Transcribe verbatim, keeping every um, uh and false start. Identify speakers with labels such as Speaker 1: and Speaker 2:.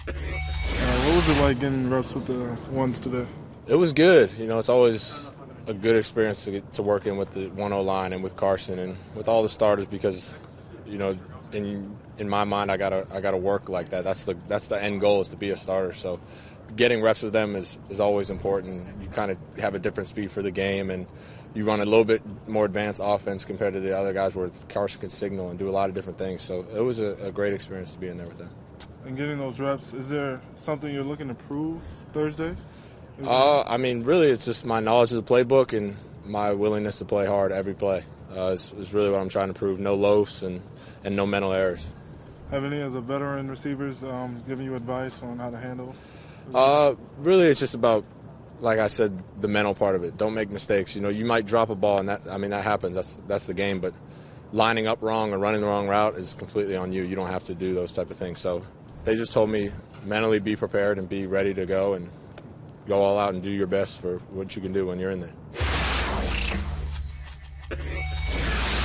Speaker 1: Uh, what was it like getting reps with the ones today?
Speaker 2: It was good. You know, it's always a good experience to get to work in with the one oh line and with Carson and with all the starters because, you know, in in my mind, I gotta I gotta work like that. That's the that's the end goal is to be a starter. So, getting reps with them is, is always important. You kind of have a different speed for the game, and you run a little bit more advanced offense compared to the other guys where Carson can signal and do a lot of different things. So it was a, a great experience to be in there with them.
Speaker 1: And getting those reps, is there something you're looking to prove Thursday?
Speaker 2: Uh, I mean, really, it's just my knowledge of the playbook and my willingness to play hard every play. Uh, is, is really what I'm trying to prove. No loafs and, and no mental errors.
Speaker 1: Have any of the veteran receivers um, given you advice on how to handle?
Speaker 2: Uh, really, it's just about, like I said, the mental part of it. Don't make mistakes. You know, you might drop a ball, and that I mean that happens. That's that's the game. But lining up wrong or running the wrong route is completely on you. You don't have to do those type of things. So they just told me mentally be prepared and be ready to go and go all out and do your best for what you can do when you're in there.